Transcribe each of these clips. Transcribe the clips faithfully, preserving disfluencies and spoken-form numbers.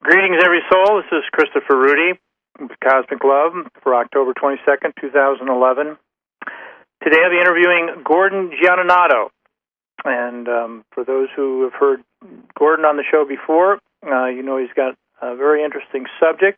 Greetings, every soul. This is Christopher Rudy with Cosmic Love for October twenty-second, twenty eleven. Today I'll be interviewing Gordon Gianninato. And um, for those who have heard Gordon on the show before, uh, you know he's got a very interesting subject.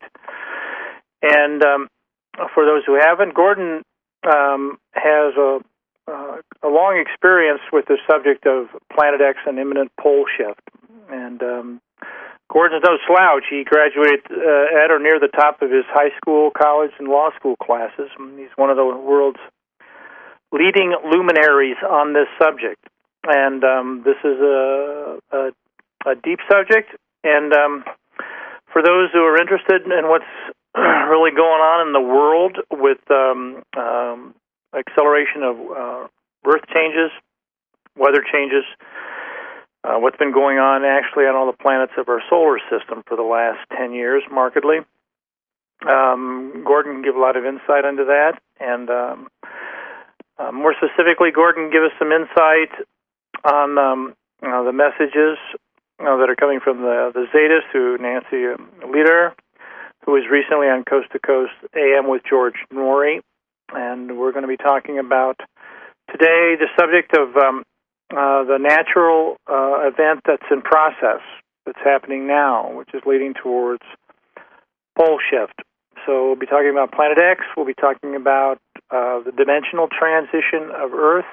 And um, for those who haven't, Gordon um, has a, uh, a long experience with the subject of Planet X and imminent pole shift. And um, Gordon's no slouch. He graduated uh, at or near the top of his high school, college, and law school classes. He's one of the world's leading luminaries on this subject. And um, this is a, a, a deep subject. And um, for those who are interested in what's really going on in the world with um, um, acceleration of uh, Earth changes, weather changes, Uh, what's been going on actually on all the planets of our solar system for the last ten years, markedly. Um, Gordon can give a lot of insight into that. And um, uh, more specifically, Gordon can give us some insight on um, you know, the messages you know, that are coming from the, the Zetas through Nancy Lieder, who was recently on Coast to Coast A M with George Noory. And we're going to be talking about today the subject of Um, Uh, the natural uh, event that's in process, that's happening now, which is leading towards pole shift. So we'll be talking about Planet X. We'll be talking about uh, the dimensional transition of Earth.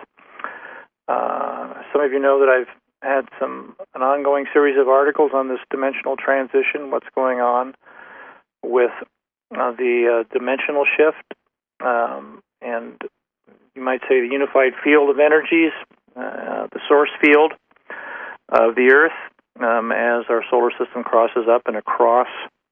Uh, some of you know that I've had some an ongoing series of articles on this dimensional transition, what's going on with uh, the uh, dimensional shift, um, and you might say the unified field of energies, Uh, the source field of the Earth um, as our solar system crosses up and across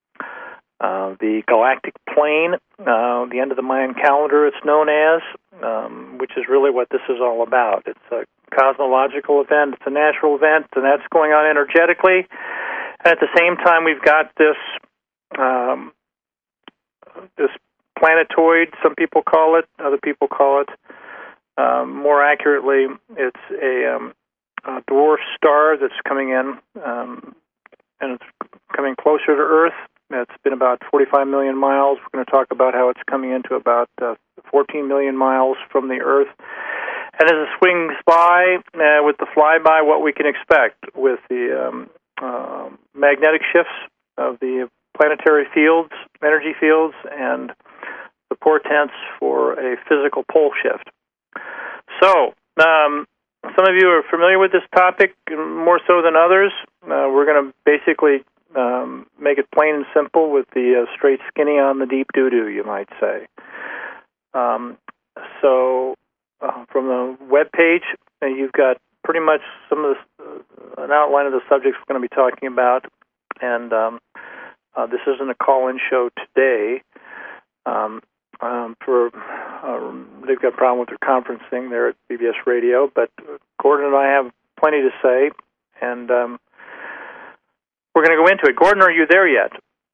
uh, the galactic plane, uh, the end of the Mayan calendar it's known as, um, which is really what this is all about. It's a cosmological event, it's a natural event, and that's going on energetically. And at the same time, we've got this um, this planetoid, some people call it, other people call it. Um, more accurately, it's a, um, a dwarf star that's coming in, um, and it's coming closer to Earth. It's been about forty-five million miles. We're going to talk about how it's coming into about uh, fourteen million miles from the Earth. And as it swings by, uh, with the flyby, what we can expect with the um, uh, magnetic shifts of the planetary fields, energy fields, and the portents for a physical pole shift. So, um, some of you are familiar with this topic more so than others. Uh, we're going to basically um, make it plain and simple with the uh, straight skinny on the deep doo-doo, you might say. Um, so, uh, from the web page, uh, you've got pretty much some of the, uh, an outline of the subjects we're going to be talking about. And um, uh, this isn't a call-in show today. Um, Um, for uh, they've got a problem with their conferencing there at B B S Radio, but Gordon and I have plenty to say, and um, we're going to go into it. Gordon, are you there yet?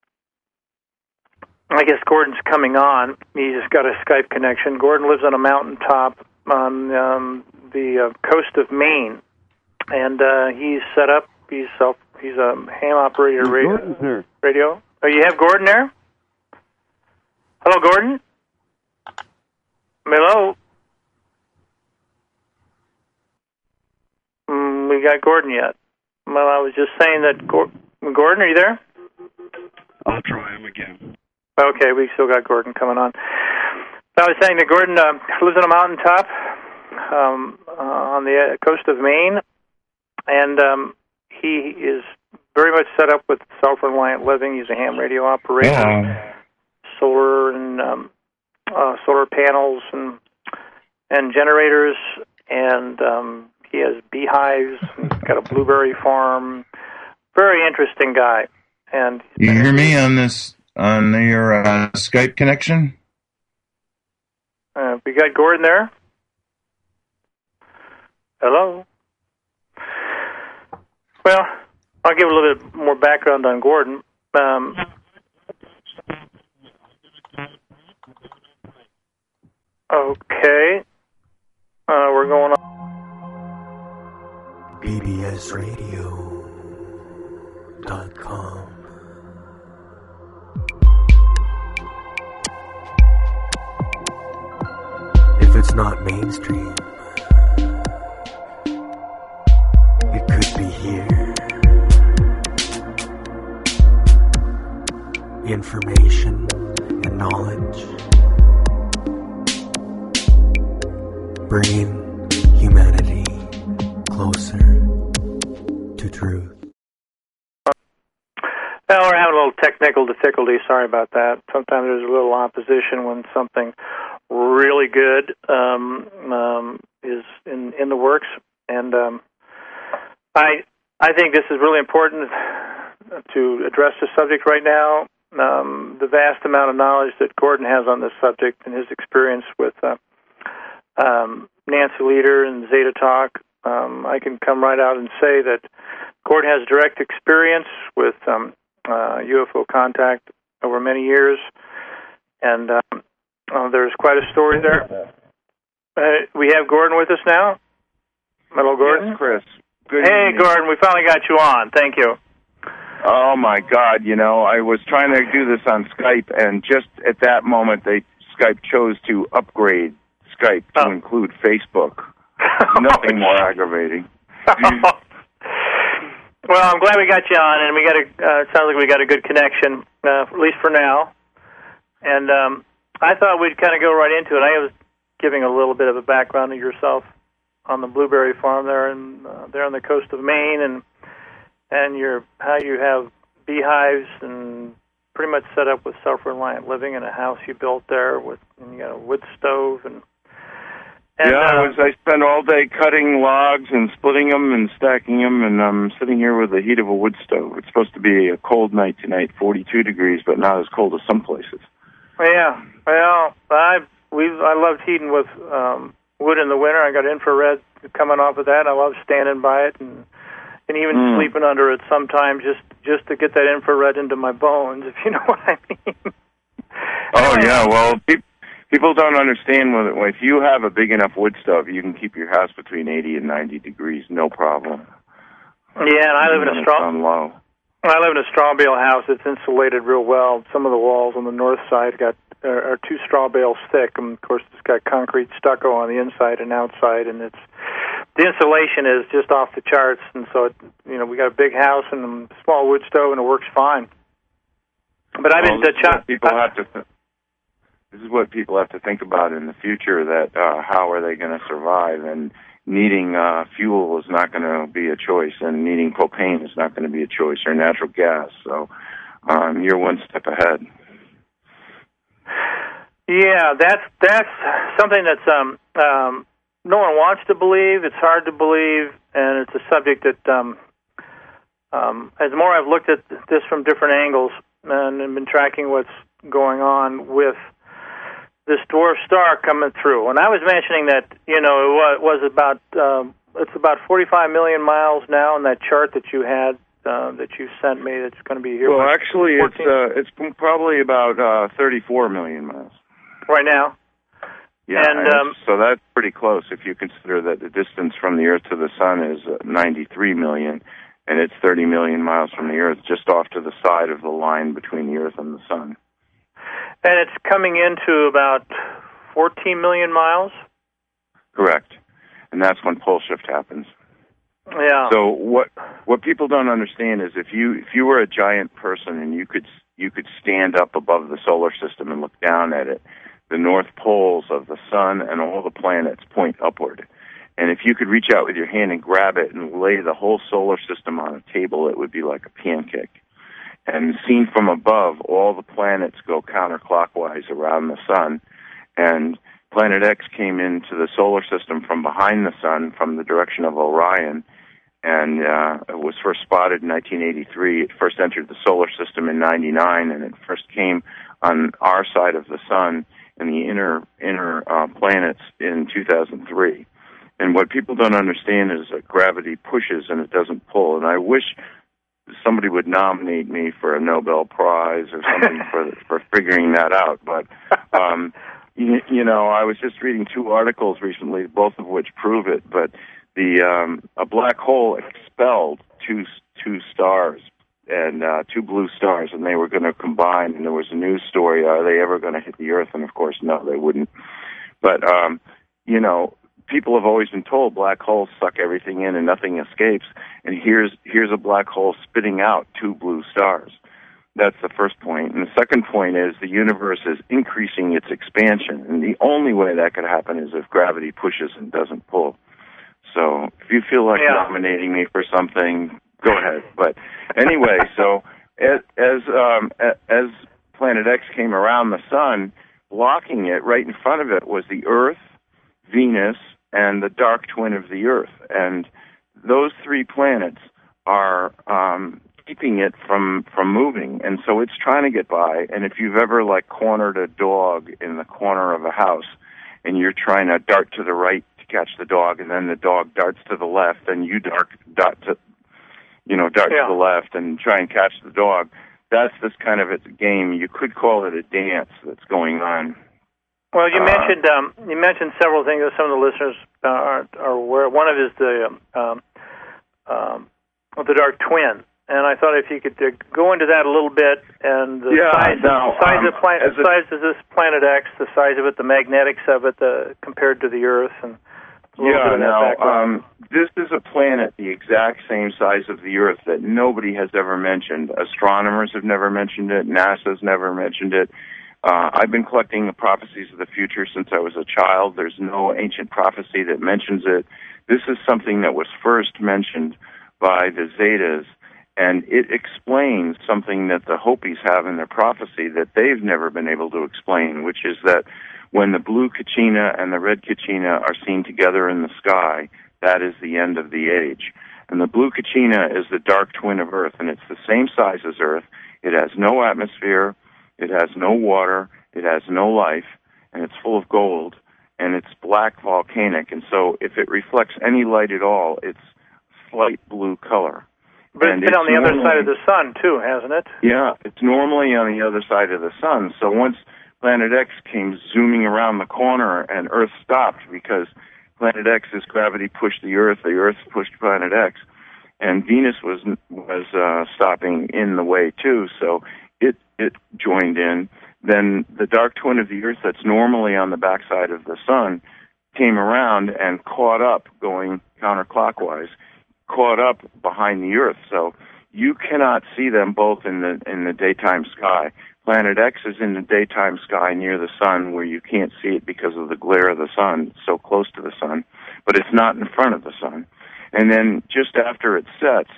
I guess Gordon's coming on. He's got a Skype connection. Gordon lives on a mountaintop on um, the uh, coast of Maine, and uh, he's set up. He's self. He's a ham operator radio. Radio. Oh, you have Gordon there? Hello, Gordon. Hello. Mm, we got Gordon yet? Well, I was just saying that. Gor- Gordon, are you there? I'll try him again. Okay, we still got Gordon coming on. So I was saying that Gordon uh, lives on a mountaintop um, uh, on the coast of Maine, and um, he is very much set up with self-reliant living. He's a ham radio operator, Yeah. solar and um, Uh, solar panels and and generators, and um, he has beehives. He's got a blueberry farm. Very interesting guy. And you hear me on this on your uh, Skype connection? Uh, we got Gordon there. Hello. Well, I'll give a little bit more background on Gordon. Um, Okay. Uh, we're going on. B B S radio dot com not mainstream. It could be here. Information and knowledge, bringing humanity closer to truth. Well, we're having a little technical difficulty. Sorry about that. Sometimes there's a little opposition when something really good um, um, is in, in the works, and um, I I think this is really important to address the subject right now. Um, the vast amount of knowledge that Gordon has on this subject and his experience with uh, um, Nancy Leader and Zeta Talk, um, I can come right out and say that Gordon has direct experience with um, uh, U F O contact over many years, and um, uh, there's quite a story there. Uh, we have Gordon with us now. Hello, Gordon. Yes, Chris. Good hey, evening. Gordon, we finally got you on. Thank you. Oh, my God. You know, I was trying to do this on Skype, and just at that moment, they Skype chose to upgrade Skype to oh. include Facebook. Nothing more aggravating. Well, I'm glad we got you on, and we got a. Uh, it sounds like we got a good connection, uh, at least for now. And um, I thought we'd kind of go right into it. I was giving a little bit of a background of yourself on the blueberry farm there, and uh, there on the coast of Maine, and and your how you have beehives and pretty much set up with self-reliant living in a house you built there with, and you got a wood stove and. And, yeah, I uh, was. I spent all day cutting logs and splitting them and stacking them, and I'm sitting here with the heat of a wood stove. It's supposed to be a cold night tonight, forty-two degrees, but not as cold as some places. Yeah, well, I we I loved heating with um, wood in the winter. I got infrared coming off of that. I love standing by it and and even mm. sleeping under it sometimes just just to get that infrared into my bones, if you know what I mean. Oh yeah, well. Pe- People don't understand when, if you have a big enough wood stove, you can keep your house between eighty and ninety degrees, no problem. Yeah, and I live in a straw. Low. I live in a straw bale house. It's insulated real well. Some of the walls on the north side got are, are two straw bales thick, and of course it's got concrete stucco on the inside and outside, and it's the insulation is just off the charts. And so, it, you know, we got a big house and a small wood stove, and it works fine. But I've well, been to ch- people I, have to. Th- This is what people have to think about in the future, that uh, how are they going to survive, and needing uh, fuel is not going to be a choice, and needing propane is not going to be a choice, or natural gas. So um, you're one step ahead. Yeah, that's that's something that's um, um, no one wants to believe. It's hard to believe, and it's a subject that, um, um, as more I've looked at this from different angles and, and been tracking what's going on with this dwarf star coming through. And I was mentioning that, you know, it was about, um, it's about forty-five million miles now in that chart that you had, uh, that you sent me that's going to be here. Well, actually, it's uh, it's probably about uh, thirty-four million miles. Right now? Yeah, and, and um, so that's pretty close if you consider that the distance from the Earth to the Sun is uh, ninety-three million, and it's thirty million miles from the Earth, just off to the side of the line between the Earth and the Sun. And it's coming into about fourteen million miles? Correct. And that's when pole shift happens. Yeah. So what what people don't understand is if you if you were a giant person and you could you could stand up above the solar system and look down at it, the north poles of the sun and all the planets point upward. And if you could reach out with your hand and grab it and lay the whole solar system on a table, it would be like a pancake. And seen from above, all the planets go counterclockwise around the sun. And Planet X came into the solar system from behind the sun, from the direction of Orion. And uh, it was first spotted in nineteen eighty-three. It first entered the solar system in ninety-nine, and it first came on our side of the sun in the inner inner uh, planets in two thousand three. And what people don't understand is that gravity pushes and it doesn't pull. And I wish somebody would nominate me for a Nobel Prize or something for for figuring that out. But um, you, you know, I was just reading two articles recently, both of which prove it. But the um, a black hole expelled two two stars and uh, two blue stars, and they were going to combine. And there was a news story: are they ever going to hit the Earth? And of course, no, they wouldn't. But um, you know, people have always been told black holes suck everything in and nothing escapes, and here's here's a black hole spitting out two blue stars. That's the first point. And the second point is the universe is increasing its expansion, and the only way that could happen is if gravity pushes and doesn't pull. So if you feel like yeah. nominating me for something, go ahead. But anyway, so as as, um, as Planet X came around the sun, blocking it right in front of it was the Earth, Venus, and the dark twin of the Earth. And those three planets are um, keeping it from, from moving. And so it's trying to get by. And if you've ever, like, cornered a dog in the corner of a house and you're trying to dart to the right to catch the dog, and then the dog darts to the left, and you dart, dart to, you know, dart yeah. to the left and try and catch the dog, that's this kind of a game. You could call it a dance that's going on. Well, you uh, mentioned um, you mentioned several things that some of the listeners uh, are, are aware. One of is the um, um, the dark twin, and I thought if you could uh, go into that a little bit, and the yeah, size, now, size um, of planet, a, size of this Planet X, the size of it, the magnetics of it, the, compared to the Earth, and a little yeah. bit of that Now, background. um, this is a planet the exact same size of the Earth that nobody has ever mentioned. Astronomers have never mentioned it. NASA's never mentioned it. Uh, I've been collecting the prophecies of the future since I was a child. There's no ancient prophecy that mentions it. This is something that was first mentioned by the Zetas, and it explains something that the Hopis have in their prophecy that they've never been able to explain, which is that when the blue Kachina and the red Kachina are seen together in the sky, that is the end of the age. And the blue Kachina is the dark twin of Earth, and it's the same size as Earth. It has no atmosphere. It has no water, it has no life, and it's full of gold, and it's black volcanic, and so if it reflects any light at all, it's slight blue color. But and it's been on the normally, other side of the sun, too, hasn't it? Yeah, it's normally on the other side of the sun. So once Planet X came zooming around the corner and Earth stopped because Planet X's gravity pushed the Earth, the Earth pushed Planet X, and Venus was was uh, stopping in the way, too, so it it joined in, then the dark twin of the Earth that's normally on the backside of the sun came around and caught up going counterclockwise, caught up behind the Earth. So you cannot see them both in the in the daytime sky. Planet X is in the daytime sky near the sun where you can't see it because of the glare of the sun, it's so close to the sun, but it's not in front of the sun. And then just after it sets,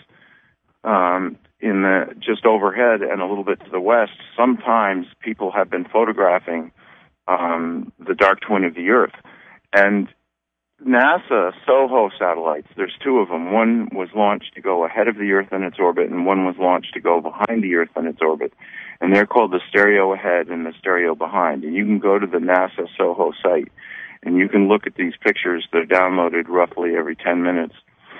um, in the just overhead and a little bit to the west, sometimes people have been photographing um, the dark twin of the Earth. And NASA SOHO satellites, there's two of them. One was launched to go ahead of the Earth in its orbit, and one was launched to go behind the Earth in its orbit. And they're called the stereo ahead and the stereo behind. And you can go to the NASA SOHO site, and you can look at these pictures. They're downloaded roughly every ten minutes.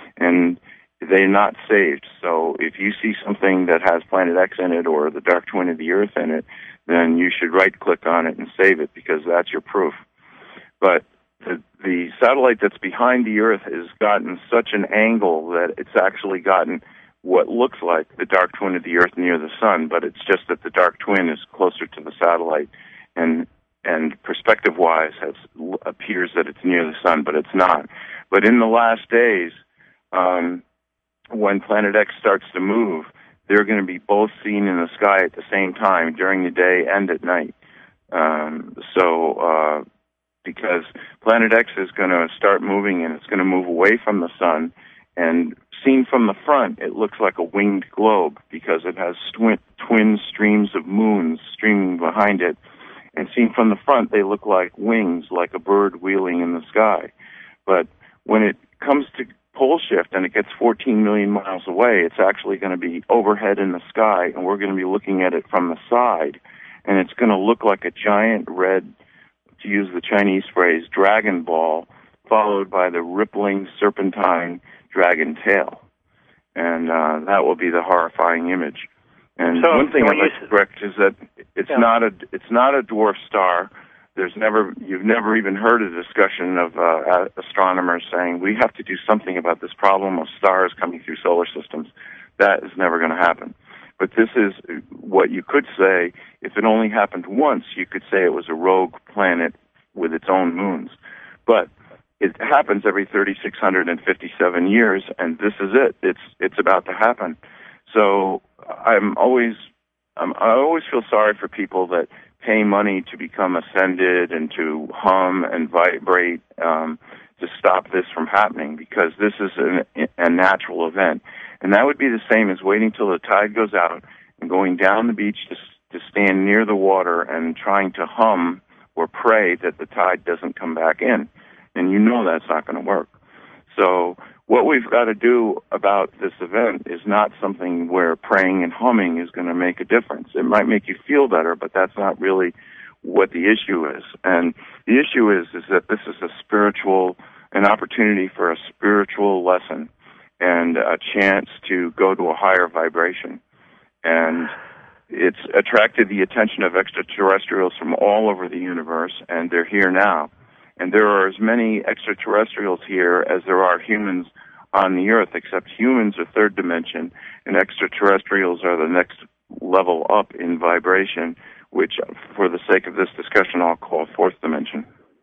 And they're not saved. So if you see something that has Planet X in it or the dark twin of the Earth in it, then you should right-click on it and save it because that's your proof. But the, the satellite that's behind the Earth has gotten such an angle that it's actually gotten what looks like the dark twin of the Earth near the sun, but it's just that the dark twin is closer to the satellite, and and perspective-wise, it appears that it's near the sun, but it's not. But in the last days, um, when Planet X starts to move, they're going to be both seen in the sky at the same time during the day and at night. Um, so, uh, because Planet X is going to start moving and it's going to move away from the sun, and seen from the front, it looks like a winged globe because it has twin, twin streams of moons streaming behind it. And seen from the front, they look like wings, like a bird wheeling in the sky. But when it comes to pole shift and it gets fourteen million miles away, it's actually going to be overhead in the sky, and we're going to be looking at it from the side, and it's going to look like a giant red, to use the Chinese phrase, dragon ball, followed by the rippling serpentine dragon tail. And uh, that will be the horrifying image. And so, one thing I'd like to correct is that it's yeah. not a it's not a dwarf star. There's never, you've never even heard a discussion of uh, astronomers saying we have to do something about this problem of stars coming through solar systems. That is never going to happen. But this is what you could say, if it only happened once, you could say it was a rogue planet with its own moons. But it happens every three thousand six hundred fifty-seven years, and this is it. It's it's about to happen. So I'm always I'm, I always feel sorry for people that pay money to become ascended and to hum and vibrate um, to stop this from happening, because this is an, a natural event. And that would be the same as waiting till the tide goes out and going down the beach to, to stand near the water and trying to hum or pray that the tide doesn't come back in. And you know that's not going to work. So what we've got to do about this event is not something where praying and humming is going to make a difference. It might make you feel better, but that's not really what the issue is. And the issue is is that this is a spiritual, an opportunity for a spiritual lesson and a chance to go to a higher vibration. And it's attracted the attention of extraterrestrials from all over the universe, and they're here now. And there are as many extraterrestrials here as there are humans on the Earth, except humans are third dimension, and extraterrestrials are the next level up in vibration, which, for the sake of this discussion, I'll call fourth dimension.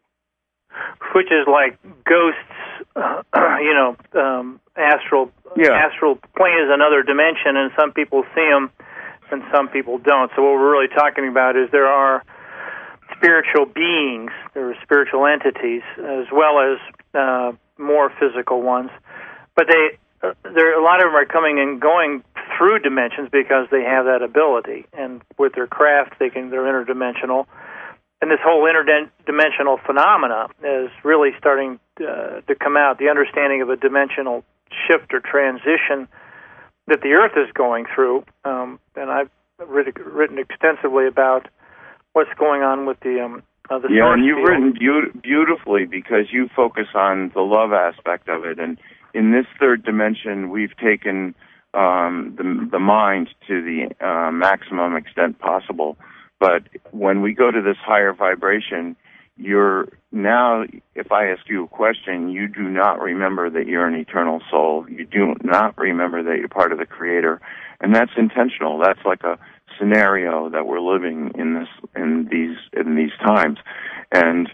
Which is like ghosts, uh, you know, um, astral yeah. astral plane is another dimension, and some people see them and some people don't. So what we're really talking about is there are spiritual beings, there are spiritual entities, as well as uh, more physical ones. But they, uh, there, a lot of them are coming and going through dimensions because they have that ability, and with their craft, they can they're interdimensional. And this whole interdimensional phenomena is really starting uh, to come out. The understanding of a dimensional shift or transition that the Earth is going through, um, and I've written, written extensively about what's going on with the um, uh, the yeah, source and you've field. written be- beautifully because you focus on the love aspect of it. And in this third dimension, we've taken um, the, the mind to the uh, maximum extent possible. But when we go to this higher vibration, you're now, if I ask you a question, you do not remember that you're an eternal soul. You do not remember that you're part of the Creator. And that's intentional. That's like a scenario that we're living in this in these in these times. And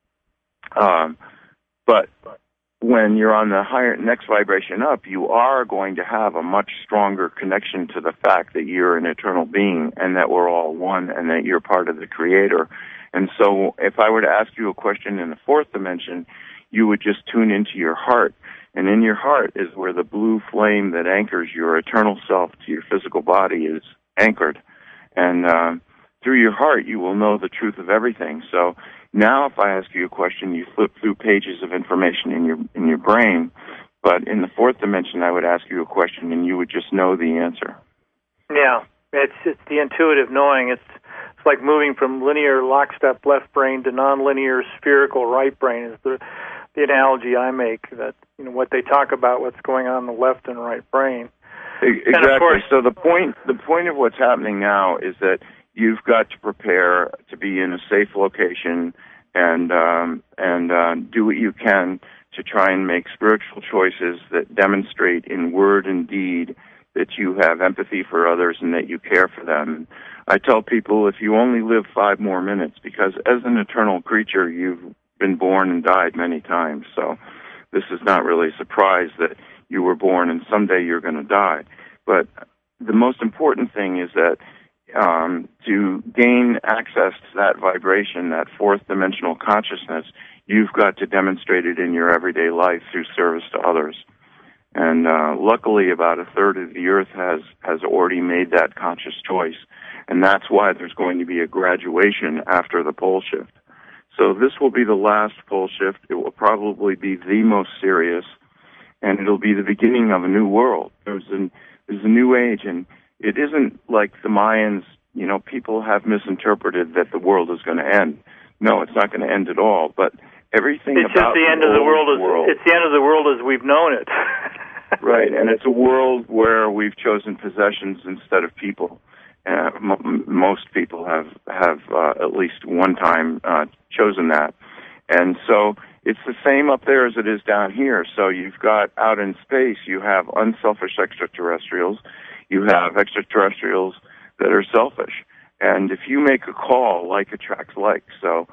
um but when you're on the higher next vibration up, you are going to have a much stronger connection to the fact that you're an eternal being and that we're all one and that you're part of the Creator. And so if I were to ask you a question in the fourth dimension, you would just tune into your heart. And in your heart is where the blue flame that anchors your eternal self to your physical body is anchored. And um, through your heart, you will know the truth of everything. So now if I ask you a question, you flip through pages of information in your in your brain. But in the fourth dimension, I would ask you a question, and you would just know the answer. Yeah, it's it's the intuitive knowing. It's it's like moving from linear lockstep left brain to nonlinear spherical right brain is the the analogy I make. That you know what they talk about, what's going on in the left and right brain. Exactly. And of course, so the point the point of what's happening now is that you've got to prepare to be in a safe location and um, and uh, do what you can to try and make spiritual choices that demonstrate in word and deed that you have empathy for others and that you care for them. I tell people if you only live five more minutes, because as an eternal creature, you've been born and died many times. So this is not really a surprise that you were born and someday you're going to die. But the most important thing is that um, to gain access to that vibration, that fourth dimensional consciousness, you've got to demonstrate it in your everyday life through service to others. And uh, luckily, about a third of the Earth has, has already made that conscious choice. And that's why there's going to be a graduation after the pole shift. So this will be the last pole shift. It will probably be the most serious, and it'll be the beginning of a new world. There's, an, there's a new age, and it isn't like the Mayans, you know, people have misinterpreted that the world is going to end. No, it's not going to end at all, but everything it's about just the end of the world, is, world. It's the end of the world as we've known it. Right, and it's a world where we've chosen possessions instead of people. Uh, m- most people have have uh, at least one time uh, chosen that, and so it's the same up there as it is down here. So you've got out in space, you have unselfish extraterrestrials, you have extraterrestrials that are selfish, and if you make a call, like attracts like. So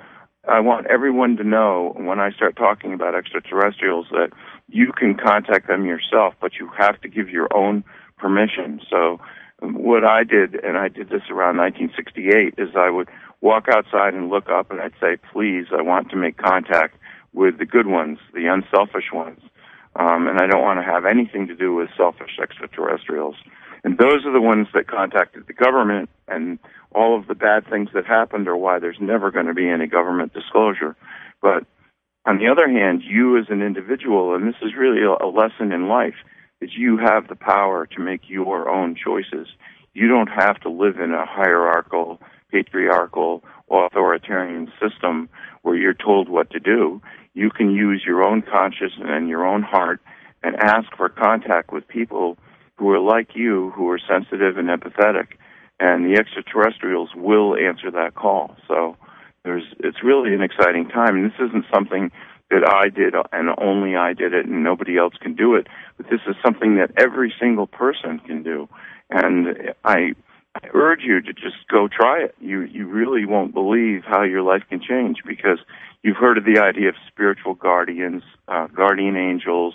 I want everyone to know when I start talking about extraterrestrials that you can contact them yourself, but you have to give your own permission. So what I did, and I did this around nineteen sixty-eight, is I would walk outside and look up and I'd say, please, I want to make contact with the good ones, the unselfish ones. Um, and I don't want to have anything to do with selfish extraterrestrials. And those are the ones that contacted the government, and all of the bad things that happened are why there's never going to be any government disclosure. But on the other hand, you as an individual, and this is really a, a lesson in life, is you have the power to make your own choices. You don't have to live in a hierarchical, patriarchal, authoritarian system where you're told what to do. You can use your own conscience and your own heart and ask for contact with people who are like you, who are sensitive and empathetic, and the extraterrestrials will answer that call. So there's, it's really an exciting time, and this isn't something that I did and only I did it and nobody else can do it, but this is something that every single person can do. And I, I urge you to just go try it. You, you really won't believe how your life can change, because you've heard of the idea of spiritual guardians, uh, guardian angels,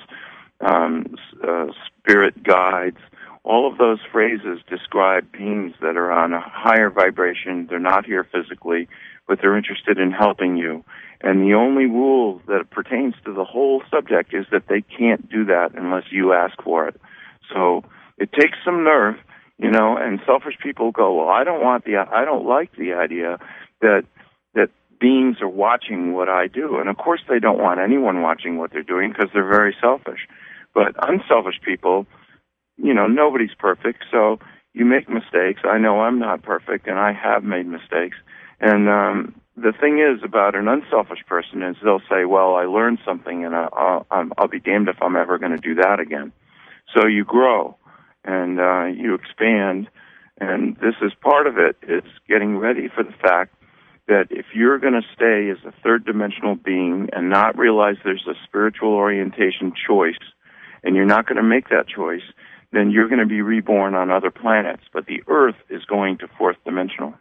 um, uh, spirit guides. All of those phrases describe beings that are on a higher vibration. They're not here physically, but they're interested in helping you. And the only rule that pertains to the whole subject is that they can't do that unless you ask for it. So it takes some nerve, you know, and selfish people go, well, I don't want the, I don't like the idea that, that beings are watching what I do. And of course they don't want anyone watching what they're doing because they're very selfish. But unselfish people, you know, nobody's perfect, so you make mistakes. I know I'm not perfect, and I have made mistakes. And um, the thing is about an unselfish person is they'll say, well, I learned something, and I'll, I'll, I'll be damned if I'm ever going to do that again. So you grow, and uh, you expand, and this is part of it. It's getting ready for the fact that if you're going to stay as a third-dimensional being and not realize there's a spiritual orientation choice, and you're not going to make that choice, then you're going to be reborn on other planets. But the Earth is going to fourth dimensional.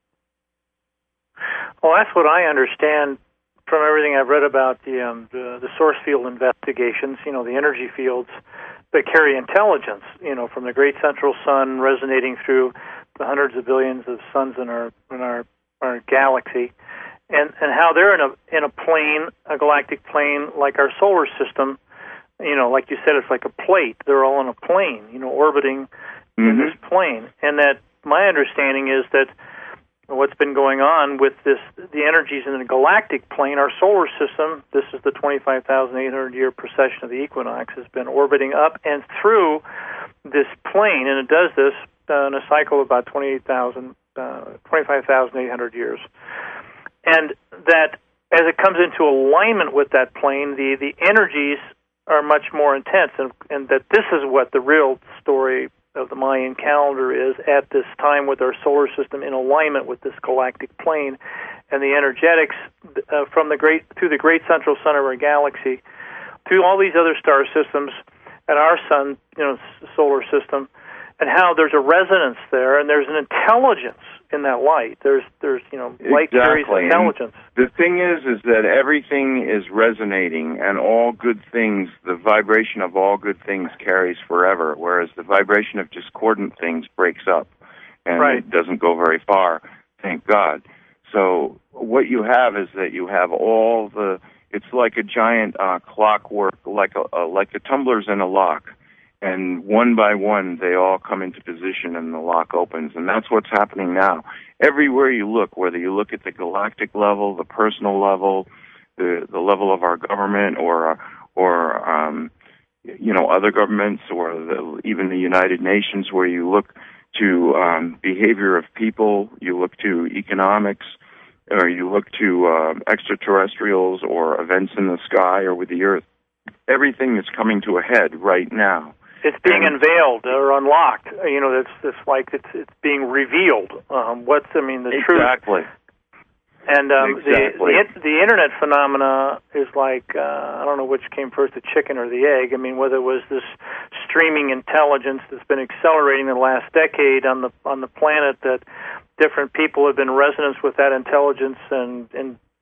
Well, that's what I understand from everything I've read about the, um, the the source field investigations, you know, the energy fields that carry intelligence, you know, from the great central sun resonating through the hundreds of billions of suns in our in our, our galaxy, and, and how they're in a in a plane, a galactic plane like our solar system. You know, like you said, it's like a plate. They're all on a plane, you know, orbiting mm-hmm. in this plane. And that my understanding is that what's been going on with this, the energies in the galactic plane, our solar system, this is the twenty-five thousand eight hundred year precession of the equinox, has been orbiting up and through this plane, and it does this uh, in a cycle of about twenty-eight thousand, uh, twenty-five thousand eight hundred years. And that as it comes into alignment with that plane, the, the energies are much more intense, and, and that this is what the real story of the Mayan calendar is at this time, with our solar system in alignment with this galactic plane, and the energetics uh, from the great through the great central sun of our galaxy, through all these other star systems, and our sun, you know, solar system, and how there's a resonance there, and there's an intelligence in that light. There's, there's, you know, light exactly. carries intelligence. And the thing is, is that everything is resonating, and all good things, the vibration of all good things carries forever, whereas the vibration of discordant things breaks up, and right. it doesn't go very far, thank God. So what you have is that you have all the, it's like a giant uh, clockwork, like a, uh, like the tumblers in a lock. And one by one, they all come into position and the lock opens. And that's what's happening now. Everywhere you look, whether you look at the galactic level, the personal level, the, the level of our government, or, or um, you know, other governments, or the, even the United Nations, where you look to um, behavior of people, you look to economics, or you look to um, extraterrestrials or events in the sky or with the Earth, everything is coming to a head right now. It's being and, unveiled or unlocked. You know, it's it's like it's it's being revealed. Um, what's I mean the exactly. truth. Exactly. And um, exactly. the, the the internet phenomena is like uh, I don't know which came first, the chicken or the egg. I mean, whether it was this streaming intelligence that's been accelerating the last decade on the on the planet, that different people have been in resonance with that intelligence and and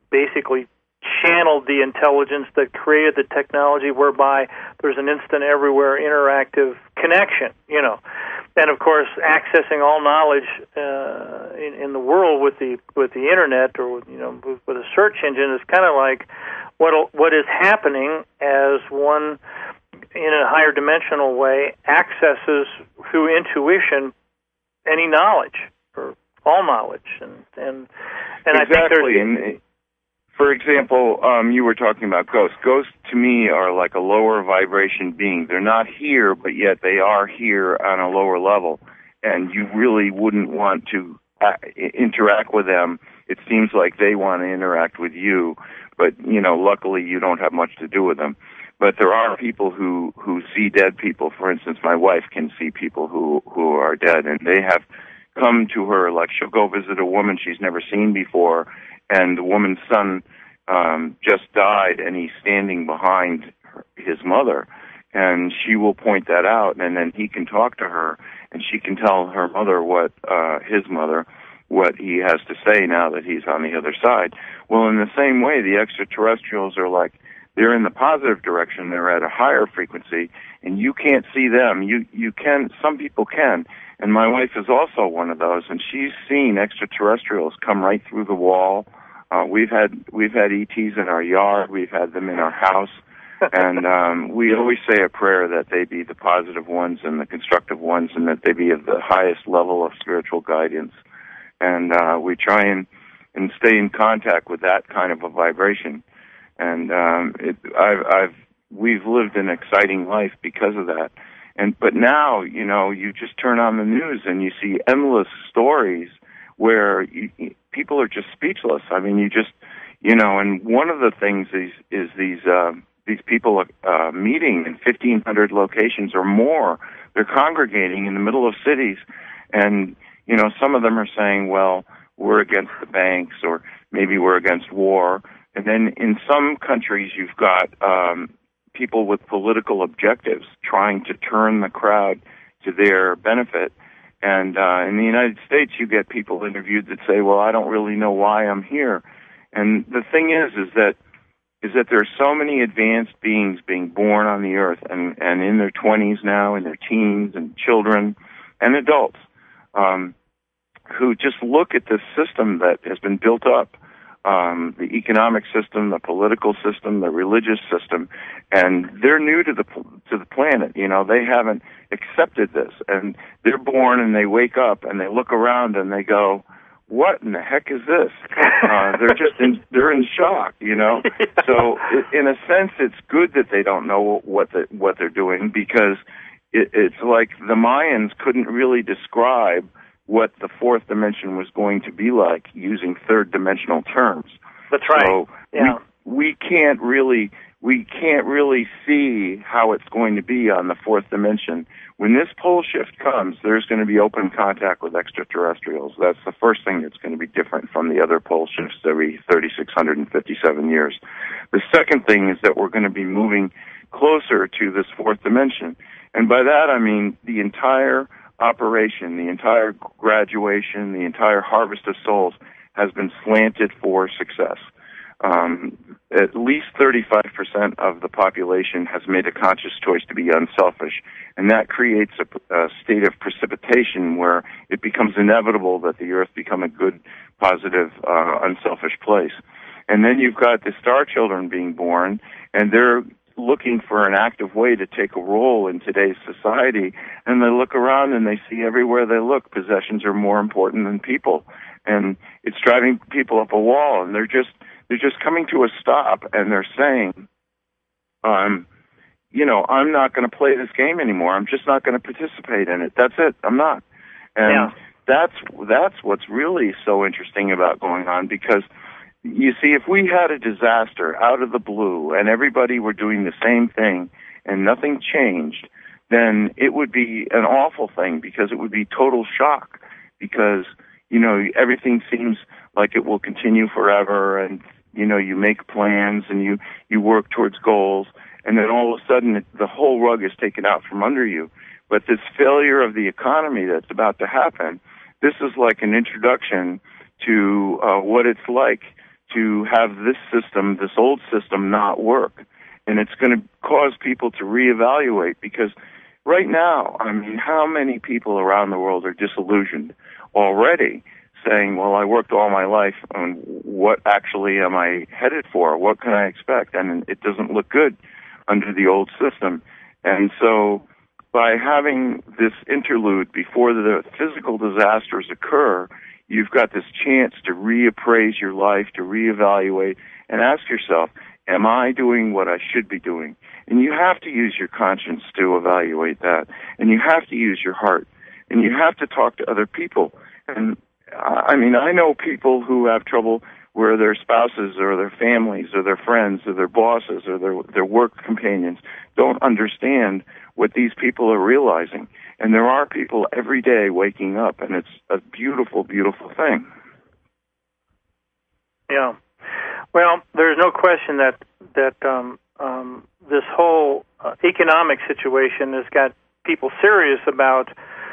basically channeled the intelligence that created the technology whereby there's an instant everywhere interactive connection, you know. And of course, accessing all knowledge uh, in, in the world with the with the internet or you know with, with a search engine is kind of like what what is happening as one in a higher dimensional way accesses through intuition any knowledge or all knowledge, and and and exactly. I think there's. And, for example, um, you were talking about ghosts. Ghosts, to me, are like a lower vibration being. They're not here, but yet they are here on a lower level, and you really wouldn't want to uh, interact with them. It seems like they want to interact with you, but, you know, luckily you don't have much to do with them. But there are people who, who see dead people. For instance, my wife can see people who, who are dead, and they have come to her, like she'll go visit a woman she's never seen before, and the woman's son um, just died, and he's standing behind her, his mother, and she will point that out, and then he can talk to her, and she can tell her mother what uh, his mother, what he has to say now that he's on the other side. Well, in the same way, the extraterrestrials are like, they're in the positive direction, they're at a higher frequency, and you can't see them. You you can, some people can, and my wife is also one of those, and she's seen extraterrestrials come right through the wall. Uh, we've had we've had E Ts in our yard, we've had them in our house, and um, we always say a prayer that they be the positive ones and the constructive ones, and that they be of the highest level of spiritual guidance. And uh, we try and, and stay in contact with that kind of a vibration. And um, it, I've, I've we've lived an exciting life because of that. And but now, you know, you just turn on the news and you see endless stories where you, people are just speechless. I mean, you just, you know, and one of the things is is these uh, these people uh, meeting in fifteen hundred locations or more. They're congregating in the middle of cities, and you know, some of them are saying, well, we're against the banks, or maybe we're against war. And then in some countries, you've got um, people with political objectives trying to turn the crowd to their benefit. And uh, in the United States, you get people interviewed that say, well, I don't really know why I'm here. And the thing is, is that is that there are so many advanced beings being born on the earth, and, and in their twenties now, in their teens, and children, and adults, um, who just look at this system that has been built up, um, the economic system, the political system, the religious system, and they're new to the to the planet. You know, they haven't accepted this, and they're born and they wake up and they look around and they go, "What in the heck is this?" Uh, they're just in, they're in shock. You know, so in a sense, it's good that they don't know what the, what they're doing, because it, it's like the Mayans couldn't really describe what the fourth dimension was going to be like using third dimensional terms. That's right. So yeah. we, we can't really we can't really see how it's going to be on the fourth dimension. When this pole shift comes, there's going to be open contact with extraterrestrials. That's the first thing that's going to be different from the other pole shifts every three thousand six hundred fifty-seven years. The second thing is that we're going to be moving closer to this fourth dimension. And by that I mean the entire operation, the entire graduation, the entire harvest of souls has been slanted for success. Um, at least thirty-five percent of the population has made a conscious choice to be unselfish, and that creates a, a state of precipitation where it becomes inevitable that the earth become a good, positive, uh, unselfish place. And then you've got the star children being born, and they're looking for an active way to take a role in today's society, and they look around and they see everywhere they look possessions are more important than people, and it's driving people up a wall, and they're just they're just coming to a stop, and they're saying, um, you know, I'm not going to play this game anymore. I'm just not going to participate in it. That's it. I'm not. And yeah. that's that's what's really so interesting about going on, because you see, if we had a disaster out of the blue and everybody were doing the same thing and nothing changed, then it would be an awful thing, because it would be total shock, because, you know, everything seems like it will continue forever, and, you know, you make plans and you, you work towards goals, and then all of a sudden it, the whole rug is taken out from under you. But this failure of the economy that's about to happen, this is like an introduction to uh, what it's like to have this system, this old system, not work. And it's going to cause people to reevaluate, because right now, I mean, how many people around the world are disillusioned already, saying, well, I worked all my life, and what actually am I headed for? What can I expect? And it doesn't look good under the old system. And so by having this interlude before the physical disasters occur, you've got this chance to reappraise your life, to reevaluate, and ask yourself, am I doing what I should be doing? And you have to use your conscience to evaluate that. And you have to use your heart. And you have to talk to other people. And I mean, I know people who have trouble where their spouses or their families or their friends or their bosses or their their work companions don't understand what these people are realizing. And there are people every day waking up, and it's a beautiful, beautiful thing. Yeah. Well, there's no question that that um, um, this whole uh, economic situation has got people serious about,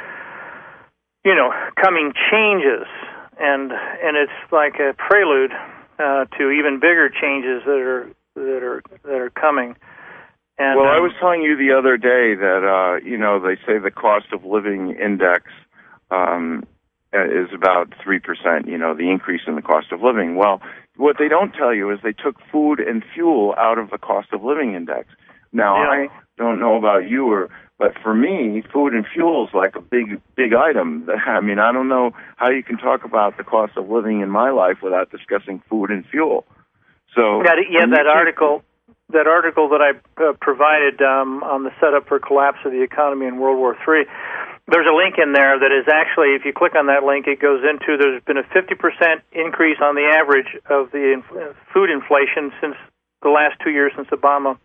you know, coming changes, and and it's like a prelude uh, to even bigger changes that are that are that are coming. And, well, um, I was telling you the other day that uh, you know, they say the cost of living index um, is about three percent. You know, the increase in the cost of living. Well, what they don't tell you is they took food and fuel out of the cost of living index. Now, yeah. I don't know about you, or but for me, food and fuel is like a big, big item. I mean, I don't know how you can talk about the cost of living in my life without discussing food and fuel. So, that, yeah, that article, that article that I uh, provided um, on the setup for collapse of the economy in World War Three. There's a link in there that is actually, if you click on that link, it goes into, there's been a fifty percent increase on the average of the inf- food inflation since the last two years since Obama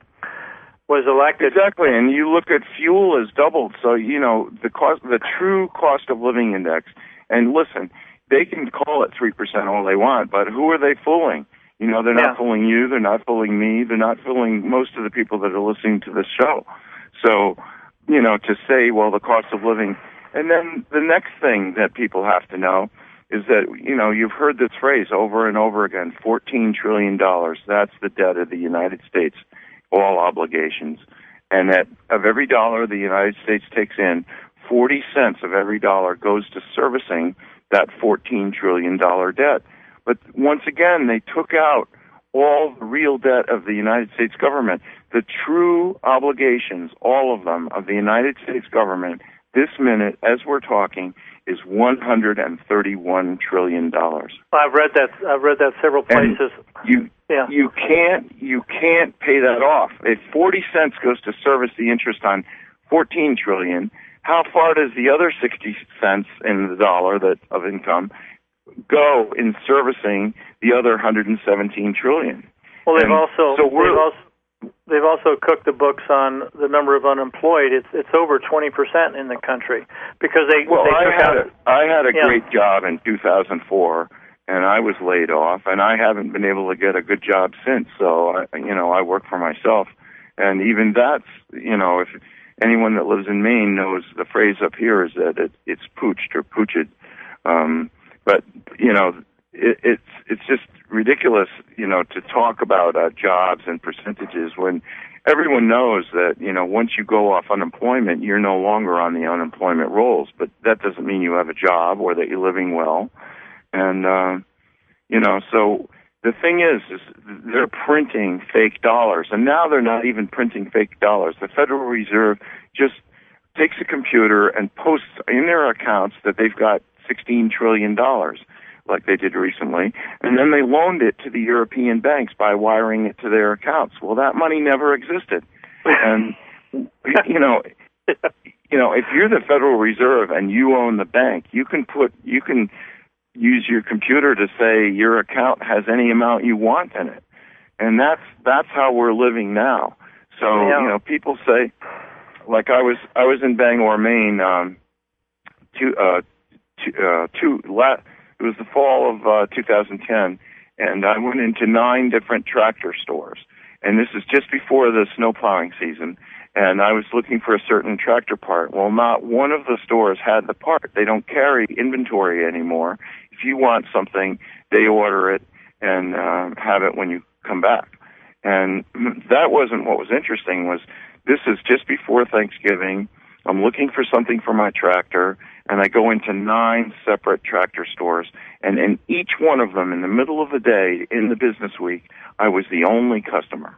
was elected. Exactly, and you look at fuel has doubled. So, you know, the cost, the true cost of living index, and listen, they can call it three percent all they want, but who are they fooling? You know, they're not yeah. fooling you, they're not fooling me, they're not fooling most of the people that are listening to this show. So, you know, to say, well, the cost of living. And then the next thing that people have to know is that, you know, you've heard this phrase over and over again, fourteen trillion dollars. That's the debt of the United States, all obligations. And that of every dollar the United States takes in, forty cents of every dollar goes to servicing that fourteen trillion dollars debt. But once again, they took out all the real debt of the United States government. The true obligations, all of them, of the United States government, this minute, as we're talking, is one hundred thirty-one trillion dollars. I've read that. I've read that several places. And you yeah. you can't you can't pay that off. If forty cents goes to service the interest on fourteen trillion, how far does the other sixty cents in the dollar that of income go in servicing the other one hundred seventeen trillion? Well, they've and also so we're, they've also they've also cooked the books on the number of unemployed. It's it's over twenty percent in the country because they well, they I took had out. A, I had a yeah. great job in two thousand four, and I was laid off, and I haven't been able to get a good job since. So I, you know, I work for myself, and even that's, you know, if anyone that lives in Maine knows the phrase up here is that it, it's pooched or pooched. Um, but you know, it, it's it's just ridiculous, you know, to talk about uh, jobs and percentages when everyone knows that, you know, once you go off unemployment, you're no longer on the unemployment rolls. But that doesn't mean you have a job or that you're living well. And uh, you know, so the thing is, is they're printing fake dollars, and now they're not even printing fake dollars. The Federal Reserve just takes a computer and posts in their accounts that they've got sixteen trillion dollars, like they did recently, and then they loaned it to the European banks by wiring it to their accounts. Well, that money never existed. And, you know, you know, if you're the Federal Reserve and you own the bank, you can put, you can use your computer to say your account has any amount you want in it. And that's, that's how we're living now. So, yeah. you know, people say, like I was, I was in Bangor, Maine, um, two, uh, two, uh, two, la- it was the fall of uh, two thousand ten, and I went into nine different tractor stores. And this is just before the snow plowing season, and I was looking for a certain tractor part. Well, not one of the stores had the part. They don't carry inventory anymore. If you want something, they order it, and uh, have it when you come back. And that wasn't what was interesting. Was this is just before Thanksgiving. I'm looking for something for my tractor, and I go into nine separate tractor stores, and in each one of them, in the middle of the day, in the business week, I was the only customer.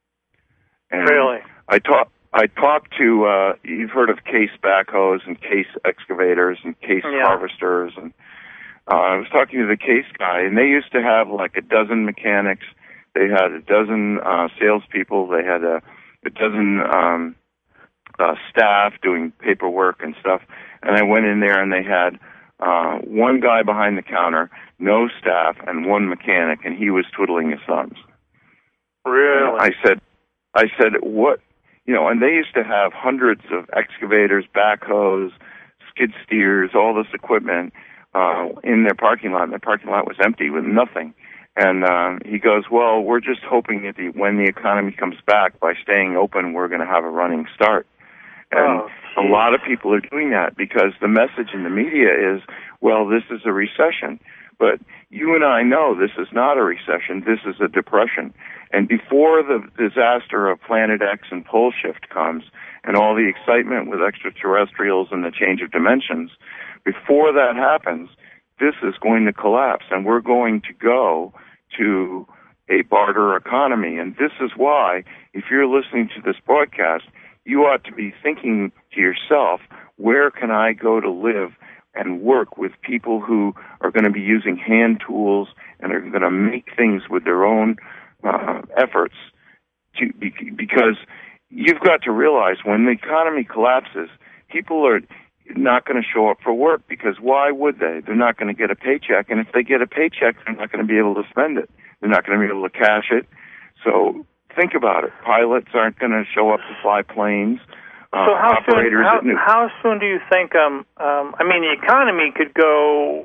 And really? I talk, I talked to, uh, you've heard of Case backhoes and Case excavators and Case yeah. harvesters, and uh, I was talking to the Case guy, and they used to have like a dozen mechanics. They had a dozen uh, salespeople. They had a, a dozen um, uh, staff doing paperwork and stuff. And I went in there, and they had uh, one guy behind the counter, no staff, and one mechanic, and he was twiddling his thumbs. Really? And I said, I said, what? You know, and they used to have hundreds of excavators, backhoes, skid steers, all this equipment uh, in their parking lot. And their parking lot was empty with nothing. And um, he goes, well, we're just hoping that the, when the economy comes back, by staying open, we're going to have a running start. And oh, a lot of people are doing that because the message in the media is, well, this is a recession. But you and I know this is not a recession. This is a depression. And before the disaster of Planet X and pole shift comes and all the excitement with extraterrestrials and the change of dimensions, before that happens, this is going to collapse, and we're going to go to a barter economy. And this is why, if you're listening to this broadcast, you ought to be thinking to yourself, where can I go to live and work with people who are going to be using hand tools and are going to make things with their own uh, efforts? To, because you've got to realize when the economy collapses, people are not going to show up for work, because why would they? They're not going to get a paycheck, and if they get a paycheck, they're not going to be able to spend it. They're not going to be able to cash it. So think about it. Pilots aren't going to show up to fly planes. Uh, so how operators soon? How, how soon do you think? Um, um, I mean, the economy could go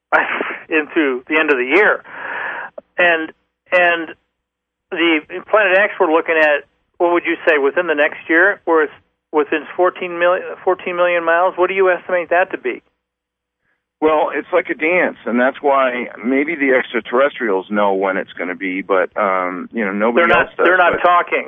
into the end of the year, and and the Planet X we're looking at. What would you say within the next year, where it's within fourteen million, fourteen million miles? What do you estimate that to be? Well, it's like a dance, and that's why maybe the extraterrestrials know when it's going to be, but um, you know, nobody they're not, else does. They're not but, talking.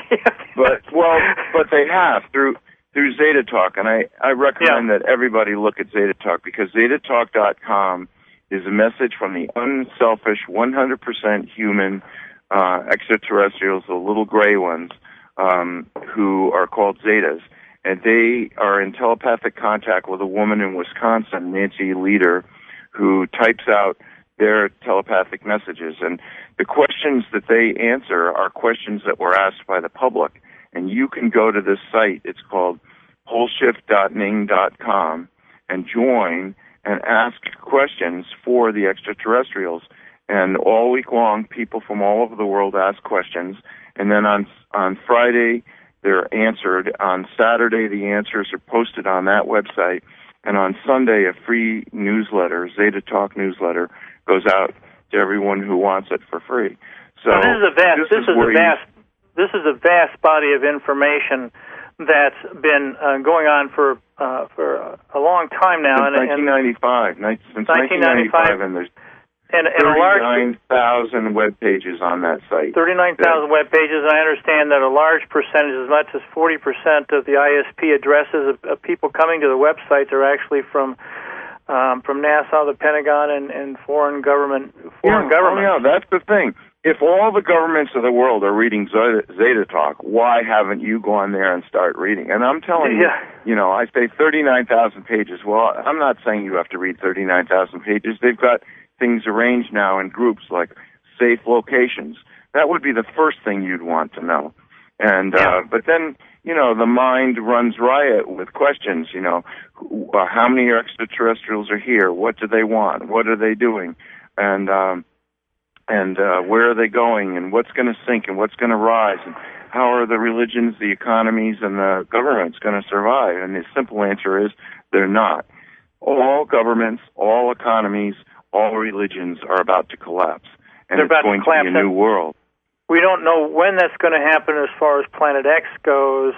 but well, but they have through through Zeta Talk, and I I recommend yeah. that everybody look at Zeta Talk, because Zeta Talk dot com is a message from the unselfish, one hundred percent human uh, extraterrestrials, the little gray ones, um, who are called Zetas. And they are in telepathic contact with a woman in Wisconsin, Nancy Leader, who types out their telepathic messages. And the questions that they answer are questions that were asked by the public. And you can go to this site, it's called pole shift dot ning dot com, and join and ask questions for the extraterrestrials. And all week long, people from all over the world ask questions. And then on on Friday, they're answered. On Saturday, the answers are posted on that website. And on Sunday, a free newsletter, Zeta Talk newsletter, goes out to everyone who wants it for free. So, so this is a vast. This, this is, is a vast. You, this is a vast body of information that's been uh, going on for uh, for a long time now. Since and, nineteen ninety-five. And, since nineteen ninety-five, and there's And, and thirty-nine thousand web pages on that site. thirty-nine thousand web pages, and I understand that a large percentage, as much as forty percent of the I S P addresses of, of people coming to the websites are actually from um, from NASA, the Pentagon, and, and foreign government. Foreign yeah, governments. Oh, yeah, that's the thing. If all the governments of the world are reading Zeta, Zeta Talk, why haven't you gone there and start reading? And I'm telling yeah. you, you know, I say thirty-nine thousand pages. Well, I'm not saying you have to read thirty-nine thousand pages. They've got things arranged now in groups like safe locations. That would be the first thing you'd want to know. And yeah. uh, but then, you know, the mind runs riot with questions. You know, who, uh, how many extraterrestrials are here? What do they want? What are they doing? And um, and uh, where are they going? And what's going to sink? And what's going to rise? And how are the religions, the economies, and the governments going to survive? And the simple answer is they're not. All governments, all economies, all religions are about to collapse, and They're it's about going to, to, collapse be a new world. We don't know when that's going to happen as far as Planet X goes.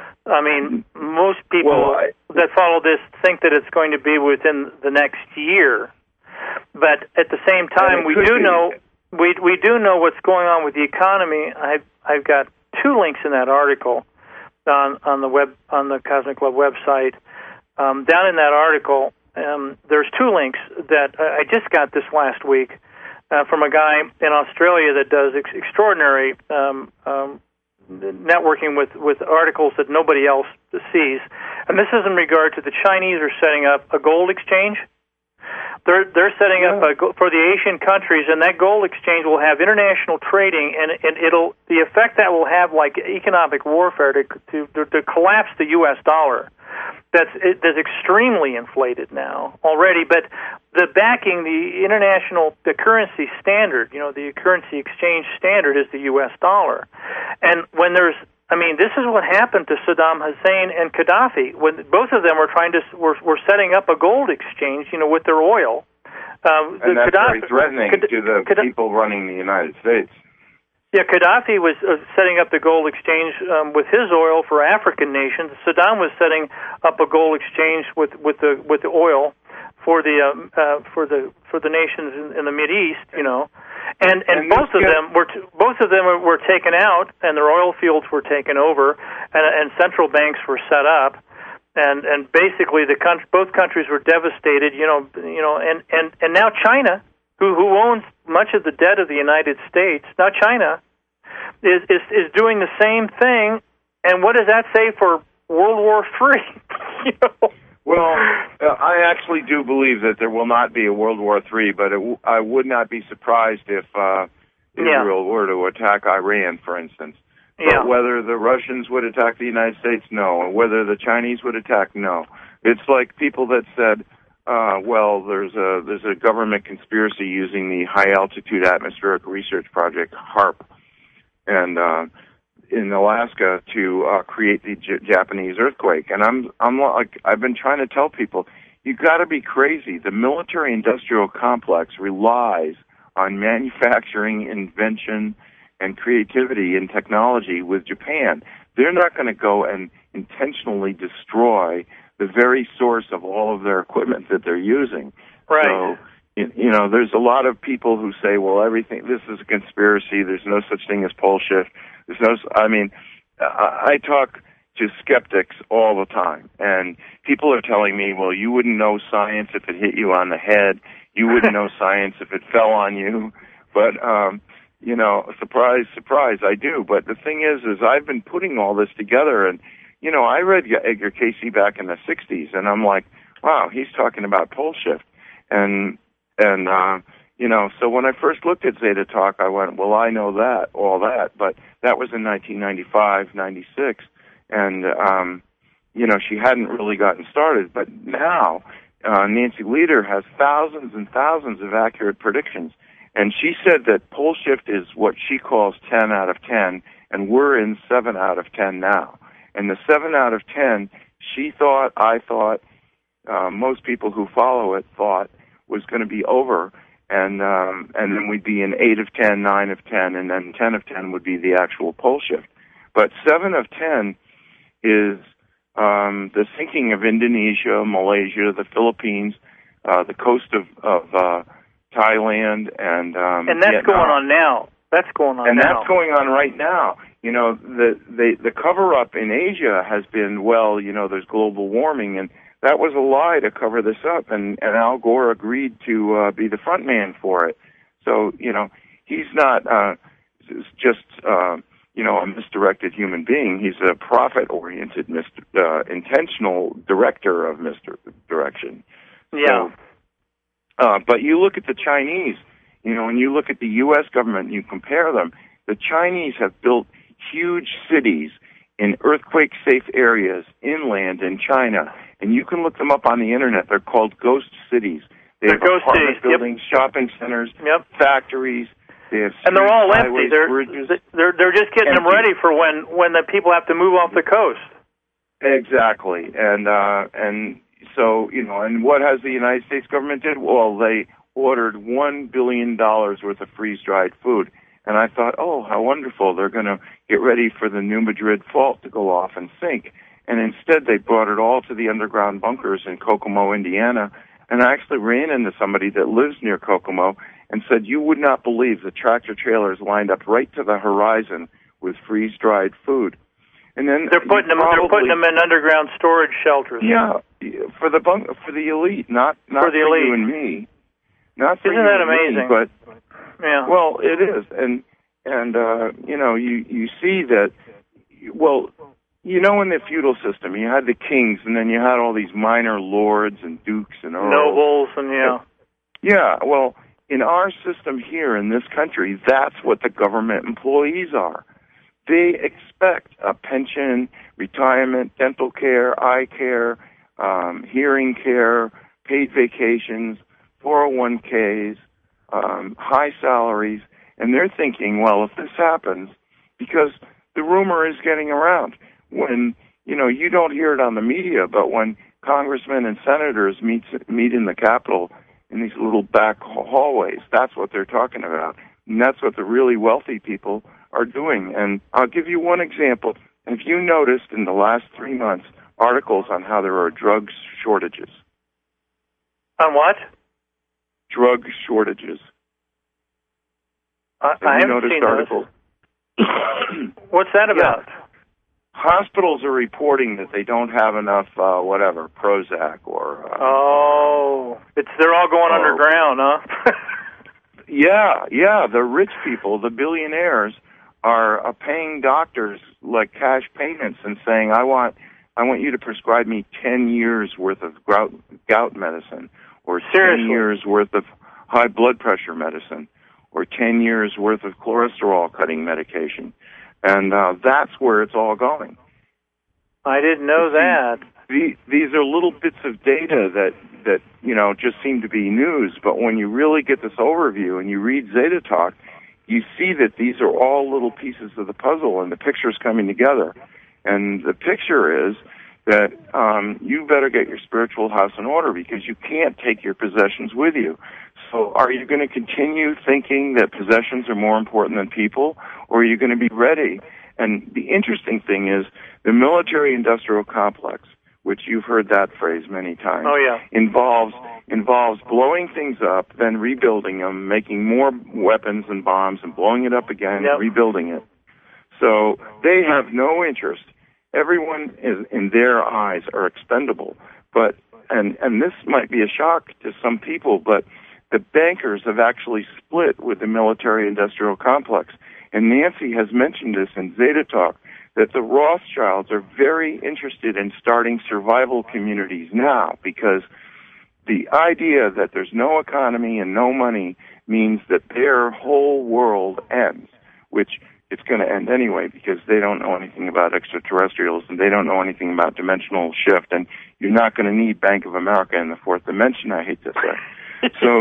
I mean, most people well, I, that follow this think that it's going to be within the next year. But at the same time, we do be. know we we do know what's going on with the economy. I've I've got two links in that article on on the web on the Cosmic Club website. Um, down in that article, um, there's two links that I just got this last week uh, from a guy in Australia that does ex- extraordinary um, um, networking with, with articles that nobody else sees. And this is in regard to the Chinese are setting up a gold exchange. They're they're setting yeah. up a, for the Asian countries, and that gold exchange will have international trading, and, and it'll the effect that will have like economic warfare to to, to collapse the U S dollar. That's it, that's extremely inflated now already. But the backing, the international, the currency standard, you know, the currency exchange standard is the U S dollar, and when there's I mean, this is what happened to Saddam Hussein and Gaddafi when both of them were trying to were, were setting up a gold exchange, you know, with their oil. Uh, and that's Gaddafi, very threatening Gaddafi, to the Gaddafi, people running the United States. Yeah, Gaddafi was uh, setting up the gold exchange um, with his oil for African nations. Saddam was setting up a gold exchange with, with the with the oil for the um, uh, for the for the nations in, in the Mideast, you know. And and, and both of them were t- both of them were taken out, and their oil fields were taken over, and, and central banks were set up, and and basically the country, both countries were devastated, you know, you know, and, and, and now China, who who owns much of the debt of the United States, now China is is, is doing the same thing, and what does that say for World War Three? you know? Well, uh, I actually do believe that there will not be a World War Three, but it w- I would not be surprised if uh, Israel yeah. were to attack Iran, for instance. But yeah. whether the Russians would attack the United States, no. And whether the Chinese would attack, no. It's like people that said, uh, well, there's a there's a government conspiracy using the High Altitude Atmospheric Research Project, HAARP, and uh, in Alaska to uh, create the J- Japanese earthquake. And I'm I'm like I've been trying to tell people, you got to be crazy. The military-industrial complex relies on manufacturing, invention, and creativity and technology with Japan. They're not going to go and intentionally destroy the very source of all of their equipment that they're using. Right. So, you know, there's a lot of people who say, well, everything, this is a conspiracy. There's no such thing as pole shift. There's no, I mean, I talk to skeptics all the time, and people are telling me, well, you wouldn't know science if it hit you on the head. You wouldn't know science if it fell on you. But, um, you know, surprise, surprise, I do. But the thing is, is I've been putting all this together, and, you know, I read Edgar Cayce back in the sixties, and I'm like, wow, he's talking about pole shift. And, and, uh, you know, so when I first looked at Zeta Talk, I went, well, I know that, all that, but that was in nineteen ninety-five, ninety-six, and, um, you know, she hadn't really gotten started. But now, uh, Nancy Lieder has thousands and thousands of accurate predictions, and she said that pole shift is what she calls ten out of ten, and we're in seven out of ten now. And the seven out of ten, she thought, I thought, uh, most people who follow it thought was going to be over. And um, and then we'd be in eight of ten, nine of ten, and then ten of ten would be the actual pole shift. But seven of ten is um, the sinking of Indonesia, Malaysia, the Philippines, uh, the coast of, of uh, Thailand, and um, and that's Vietnam. going on now. That's going on and now. And that's going on right now. You know, the the the cover up in Asia has been, well, you know, there's global warming, and that was a lie to cover this up, and, and Al Gore agreed to uh, be the front man for it. So, you know, he's not uh, just, uh, you know, a misdirected human being. He's a profit-oriented, mis- uh, intentional director of misdirection. Yeah. So, uh, but you look at the Chinese, you know, and you look at the U S government and you compare them, the Chinese have built huge cities in earthquake-safe areas inland in China. And you can look them up on the Internet. They're called ghost cities. They they're have ghost apartment cities. buildings, yep. shopping centers, yep. factories. They have and they're all empty. highways, They're, bridges. they're they're just getting empty. them ready for when when the people have to move off the coast. Exactly. And uh, and so, you know, and what has the United States government did? Well, they ordered one billion dollars worth of freeze-dried food. And I thought, oh, how wonderful. They're going to get ready for the New Madrid fault to go off and sink. And instead, they brought it all to the underground bunkers in Kokomo, Indiana. And I actually ran into somebody that lives near Kokomo, and said you would not believe the tractor trailers lined up right to the horizon with freeze-dried food. And then they're putting them probably, they're putting them in underground storage shelters. Yeah, for the bunk, for the elite, not not for, the for elite. you and me. Not for Isn't you that and amazing? Me, but yeah. Well, it is, and and uh, you know, you you see that. Well, you know, in the feudal system, you had the kings, and then you had all these minor lords and dukes and earls. Nobles, and yeah. Yeah, well, in our system here in this country, that's what the government employees are. They expect a pension, retirement, dental care, eye care, um, hearing care, paid vacations, four oh one k's, um, high salaries, and they're thinking, well, if this happens, because the rumor is getting around, when, you know, you don't hear it on the media, but when congressmen and senators meet, meet in the Capitol in these little back hallways, that's what they're talking about. And that's what the really wealthy people are doing. And I'll give you one example. Have you noticed in the last three months articles on how there are drug shortages? On what? Drug shortages. I, Have I you haven't noticed seen articles? What's that about? Yeah. Hospitals are reporting that they don't have enough, uh, whatever, Prozac or... Uh, oh, it's they're all going oh. underground, huh? Yeah, yeah, the rich people, the billionaires, are uh, paying doctors like cash payments and saying, I want I want you to prescribe me ten years worth of gout, gout medicine, or Seriously? ten years worth of high blood pressure medicine, or ten years worth of cholesterol-cutting medication. And uh, that's where it's all going. I didn't know See, that. The, these are little bits of data that, that, you know, just seem to be news, but when you really get this overview and you read Zeta Talk, you see that these are all little pieces of the puzzle and the picture's coming together. And the picture is that um, you better get your spiritual house in order because you can't take your possessions with you. So are you going to continue thinking that possessions are more important than people, or are you going to be ready? And the interesting thing is the military-industrial complex, which you've heard that phrase many times, oh, yeah. involves involves blowing things up, then rebuilding them, making more weapons and bombs, and blowing it up again, yep. rebuilding it. So they have no interest. Everyone is, in their eyes, are expendable. But and and this might be a shock to some people, but the bankers have actually split with the military-industrial complex. And Nancy has mentioned this in Zeta Talk, that the Rothschilds are very interested in starting survival communities now because the idea that there's no economy and no money means that their whole world ends, which it's going to end anyway because they don't know anything about extraterrestrials and they don't know anything about dimensional shift, and you're not going to need Bank of America in the fourth dimension, I hate to say. So...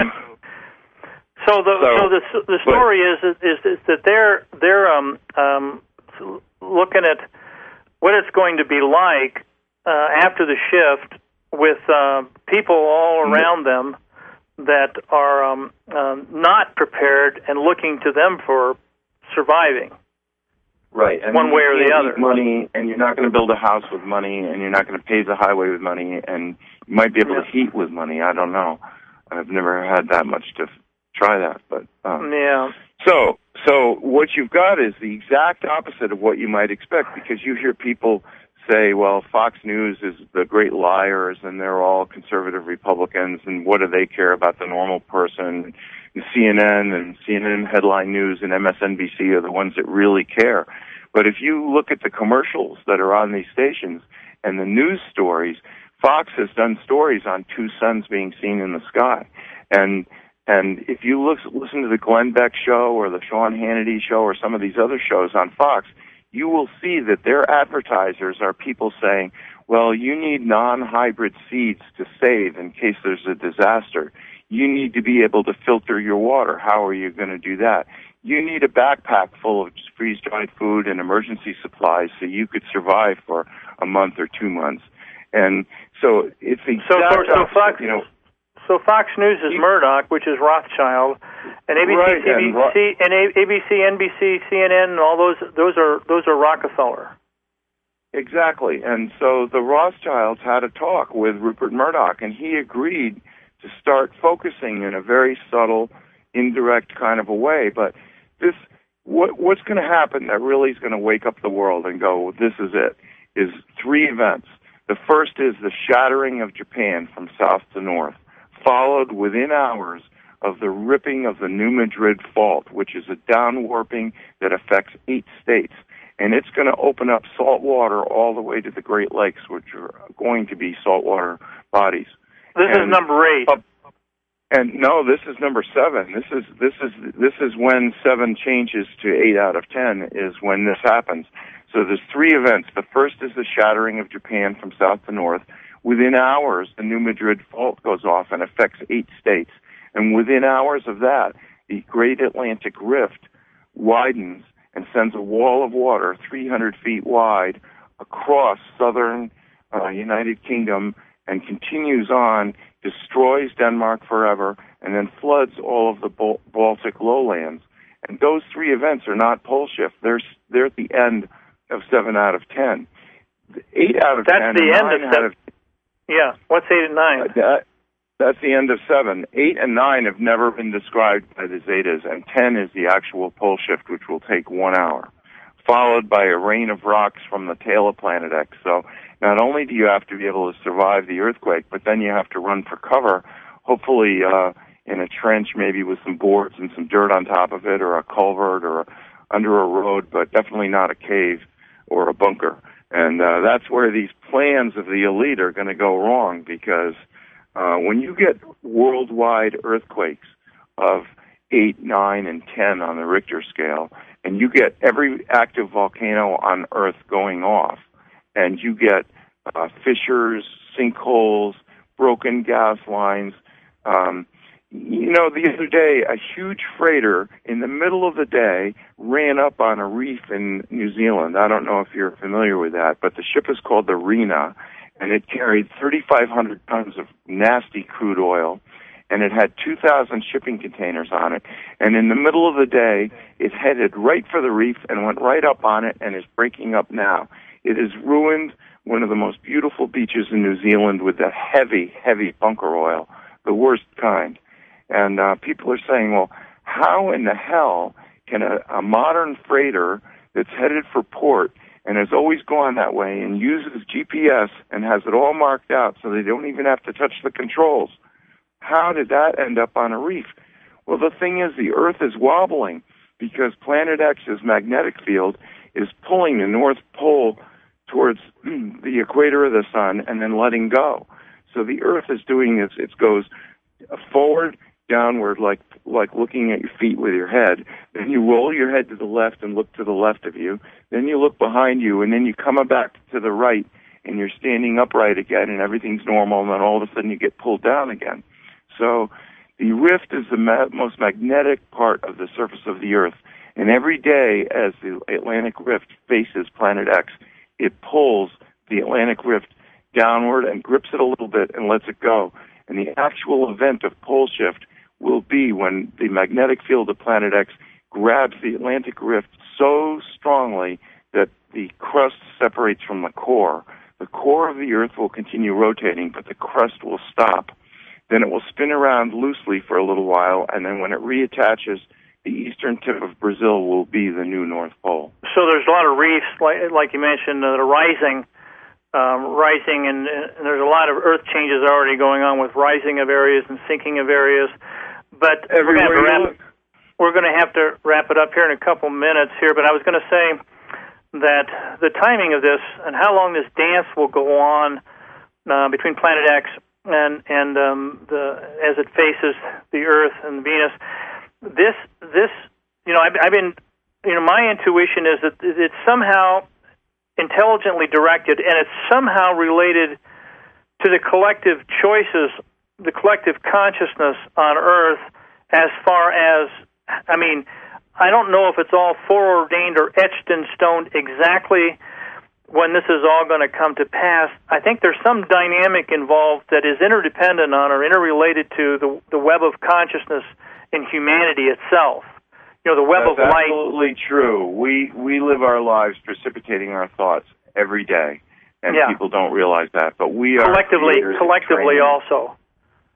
So the so, so the the story but, is, is is that they're they're um um looking at what it's going to be like uh, after the shift with uh, people all around them that are um, um, not prepared and looking to them for surviving. Right, and one way or the other. Money, and you're not going to build a house with money, and you're not going to pave the highway with money, and you might be able yeah. to heat with money. I don't know. I've never had that much to try that, but um, yeah. So, so what you've got is the exact opposite of what you might expect, because you hear people say, "Well, Fox News is the great liars, and they're all conservative Republicans, and what do they care about the normal person?" And C N N and C N N Headline News and M S N B C are the ones that really care. But if you look at the commercials that are on these stations and the news stories, Fox has done stories on two suns being seen in the sky, and And if you look, listen to the Glenn Beck show or the Sean Hannity show or some of these other shows on Fox, you will see that their advertisers are people saying, well, you need non-hybrid seeds to save in case there's a disaster. You need to be able to filter your water. How are you going to do that? You need a backpack full of freeze-dried food and emergency supplies so you could survive for a month or two months. And so it's exactly, so, so Fox, you know, So Fox News is Murdoch, which is Rothschild, and A B C, right, C B C, and, and A B C, N B C, C N N, and all those those are those are Rockefeller. Exactly, and so the Rothschilds had a talk with Rupert Murdoch, and he agreed to start focusing in a very subtle indirect kind of a way. But this, what, what's going to happen that really is going to wake up the world and go, this is it, is three events. The first is the shattering of Japan from south to north, followed within hours of the ripping of the New Madrid Fault, which is a downwarping that affects eight states. And it's going to open up salt water all the way to the Great Lakes, which are going to be saltwater bodies. This and, is number eight. Uh, and no, this is number seven. This is this is this is when seven changes to eight out of ten is when this happens. So there's three events. The first is the shattering of Japan from south to north. Within hours, the New Madrid Fault goes off and affects eight states. And within hours of that, the Great Atlantic Rift widens and sends a wall of water three hundred feet wide across southern uh, United Kingdom and continues on, destroys Denmark forever, and then floods all of the Bal- Baltic lowlands. And those three events are not pole shift. They're, they're at the end of seven out of ten. Eight out of That's ten. the end of seven. Of, yeah, what's eight and nine? Uh, that, That's the end of seven. Eight and nine have never been described by the Zetas, and ten is the actual pole shift, which will take one hour, followed by a rain of rocks from the tail of Planet X. So not only do you have to be able to survive the earthquake, but then you have to run for cover, hopefully uh, in a trench, maybe with some boards and some dirt on top of it, or a culvert, or a, under a road, but definitely not a cave or a bunker. And uh, that's where these plans of the elite are going to go wrong, because Uh, when you get worldwide earthquakes of eight, nine, and ten on the Richter scale, and you get every active volcano on Earth going off, and you get uh, fissures, sinkholes, broken gas lines, um, you know, the other day, a huge freighter in the middle of the day ran up on a reef in New Zealand. I don't know if you're familiar with that, but the ship is called the Rena, and it carried thirty-five hundred tons of nasty crude oil, and it had two thousand shipping containers on it. And in the middle of the day, it headed right for the reef and went right up on it and is breaking up now. It has ruined one of the most beautiful beaches in New Zealand with the heavy, heavy bunker oil, the worst kind. And uh, people are saying, well, how in the hell can a, a modern freighter that's headed for port and has always gone that way and uses G P S and has it all marked out so they don't even have to touch the controls, how did that end up on a reef? Well, the thing is, the Earth is wobbling because Planet X's magnetic field is pulling the North Pole towards the equator of the sun and then letting go. So the Earth is doing this. It goes forward, downward, like like looking at your feet with your head. Then you roll your head to the left and look to the left of you. Then you look behind you, and then you come back to the right, and you're standing upright again, and everything's normal, and then all of a sudden you get pulled down again. So the rift is the ma- most magnetic part of the surface of the Earth, and every day as the Atlantic Rift faces Planet X, it pulls the Atlantic Rift downward and grips it a little bit and lets it go. And the actual event of pole shift will be when the magnetic field of Planet X grabs the Atlantic Rift so strongly that the crust separates from the core. The core of the Earth will continue rotating, but the crust will stop. Then it will spin around loosely for a little while, and then when it reattaches, the eastern tip of Brazil will be the new North Pole. So there's a lot of reefs, like, like you mentioned, that are rising, um, rising, and, and there's a lot of earth changes already going on with rising of areas and sinking of areas. But we're going, to wrap, we're going to have to wrap it up here in a couple minutes here. But I was going to say that the timing of this and how long this dance will go on uh, between Planet X and and um, the as it faces the Earth and Venus. This this you know I've, I've been you know my intuition is that it's somehow intelligently directed, and it's somehow related to the collective choices, the collective consciousness on Earth. As far as, I mean, I don't know if it's all foreordained or etched in stone exactly when this is all going to come to pass. I think there's some dynamic involved that is interdependent on or interrelated to the the web of consciousness in humanity itself. You know, the web That's of light. Absolutely true. We we live our lives precipitating our thoughts every day, and yeah. people don't realize that. But we are collectively, collectively training. also.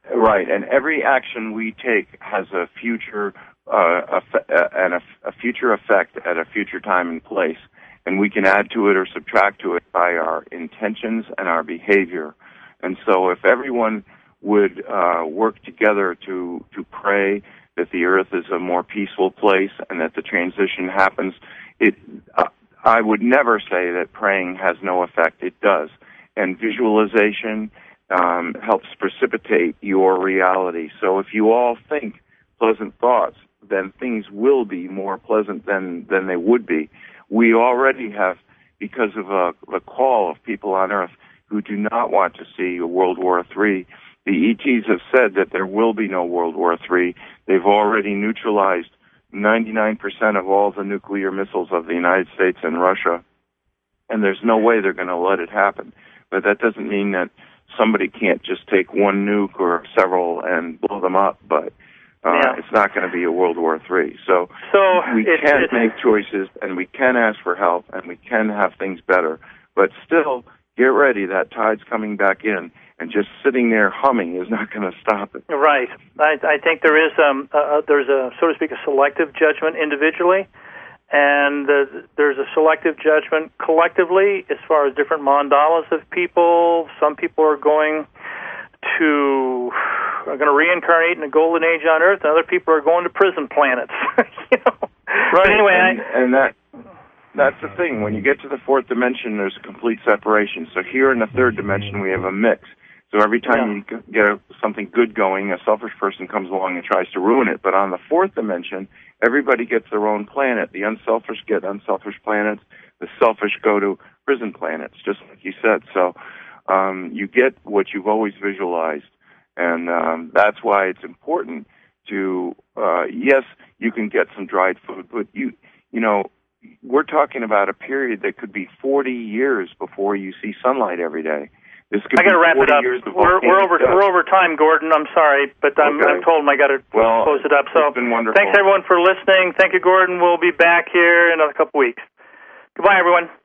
Right, and every action we take has a future uh, eff- uh, and a, a future effect at a future time and place, and we can add to it or subtract to it by our intentions and our behavior. And so, if everyone would uh, work together to to pray that the earth is a more peaceful place and that the transition happens, it uh, I would never say that praying has no effect. It does, and visualization Um, helps precipitate your reality. So if you all think pleasant thoughts, then things will be more pleasant than, than they would be. We already have, because of a, the call of people on Earth who do not want to see a World War Three, the E Ts have said that there will be no World War Three. They've already neutralized ninety-nine percent of all the nuclear missiles of the United States and Russia, and there's no way they're going to let it happen. But that doesn't mean that somebody can't just take one nuke or several and blow them up, but uh, yeah. It's not going to be a World War Three. So, so we it's, can it's, make choices, and we can ask for help, and we can have things better. But still, get ready. That tide's coming back in, and just sitting there humming is not going to stop it. Right. I, I think there is um, uh, there's a, so to speak, a selective judgment individually, and uh, there's a selective judgment collectively as far as different mandalas of people. Some people are going to are going to reincarnate in a golden age on Earth, and other people are going to prison planets. you know? Right. But anyway, and, I, and that that's the thing. When you get to the fourth dimension, there's a complete separation. So here in the third dimension, we have a mix. So every time yeah. you get a, something good going, a selfish person comes along and tries to ruin it. But on the fourth dimension, everybody gets their own planet. The unselfish get unselfish planets. The selfish go to prison planets, just like you said. So um, you get what you've always visualized. And um, that's why it's important to, uh, yes, you can get some dried food, but you, you know, we're talking about a period that could be forty years before you see sunlight every day. This could I got to wrap it up. We're, we're over stuff. we're over time, Gordon. I'm sorry, but I'm, okay. I'm told I got to well, close it up. So it's been wonderful. Thanks everyone for listening. Thank you, Gordon. We'll be back here in a couple weeks. Goodbye, everyone.